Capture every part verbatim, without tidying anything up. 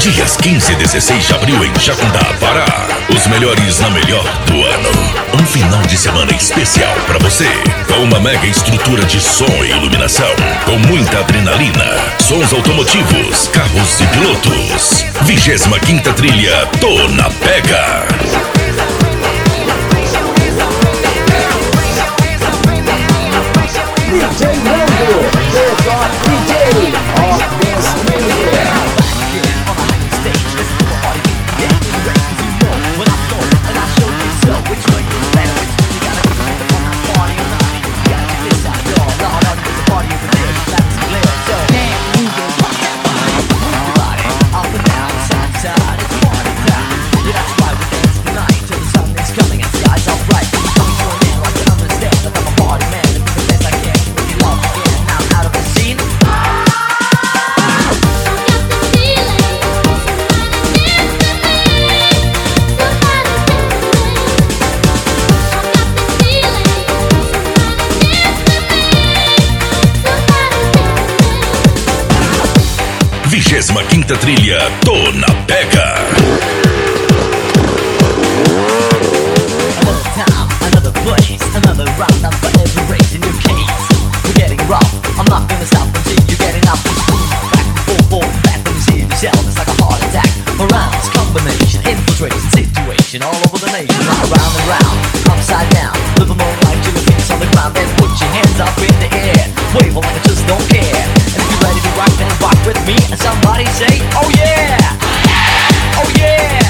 Dias quinze e dezesseis de abril em Jacundá, Pará. Os melhores na melhor do ano. Um final de semana especial pra você. Com uma mega estrutura de som e iluminação. Com muita adrenalina. Sons automotivos, carros e pilotos. Vigésima quinta trilha Tô na Pega. D J Nando, the top D J of dance music. Vigésima quinta trilha Tô na Pega. Another time, another place, another round up for every race in your case. We're getting rough, I'm not gonna stop until you're getting up and scream. Back and forth, forth, back when you see yourself, it's like a heart attack. Around, combination, infiltration, situation all over the nation. Around and round, upside down, live a moment like your feet on the ground. Then put your hands up in the air, wave like I just don't care. And if you're ready to rock, then rock with me. And somebody say, oh yeah, oh yeah.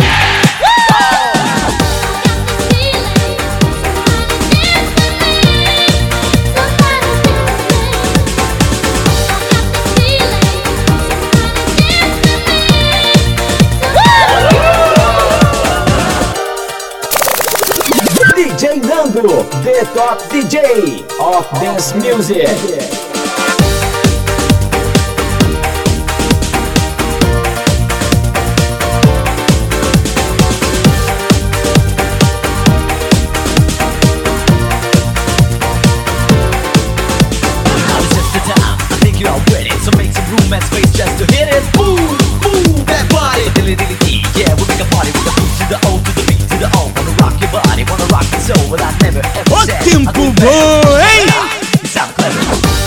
D J Nando, the top D J of dance music. So make some room and space just to hit it. Boom, boom, that body. Dilly dilly dee, yeah, we make a party with the boot to the O to the B to the O. Wanna rock your body, wanna rock your soul, but I never ever O said tempo voa, hein? You sound clever.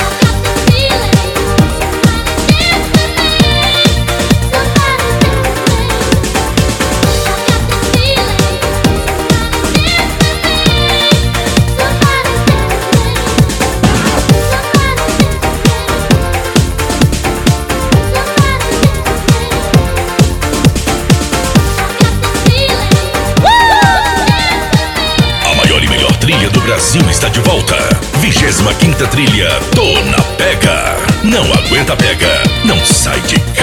Trilha do Brasil está de volta. Vigésima quinta trilha Tô na Pega. Não aguenta pega, não sai de casa.